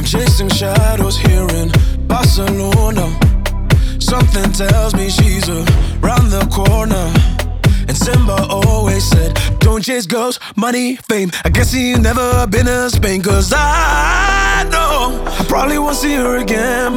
Chasing shadows here in Barcelona. Something tells me she's around the corner. And Simba always said, don't chase girls, money, fame. I guess he's never been to Spain, 'cause I know I probably won't see her again.